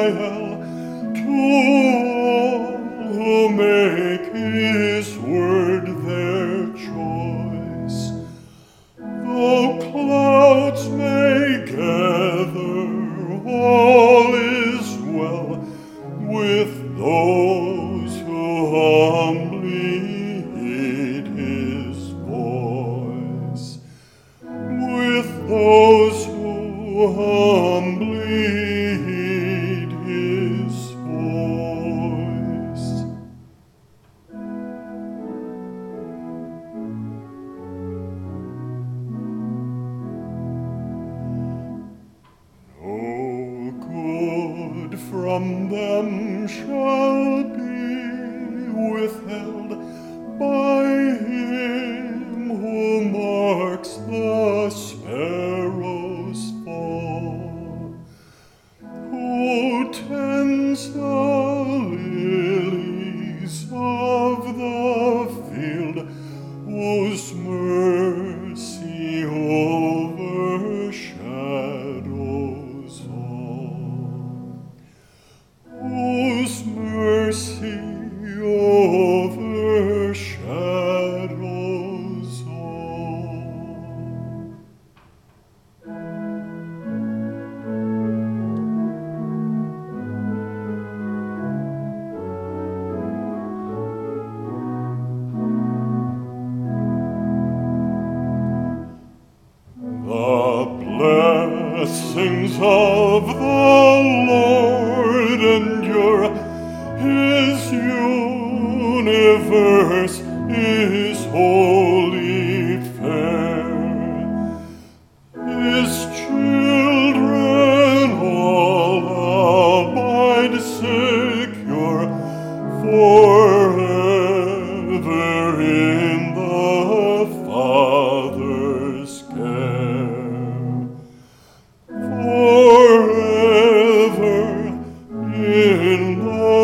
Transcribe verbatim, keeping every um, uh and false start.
Israel, to all who make his word their choice. Though clouds may gather, all is well with those who humbly heed his voice, with those who humbly heed his voice. No good from them shall be withheld by him who marks the sparrow's fall, who tends the lilies of the field, whose mercy overshadows all, whose mercy overshadows all. The blessings of the Lord endure. His universe is wholly fair. His children all abide secure forever in the Father's care. Forever in the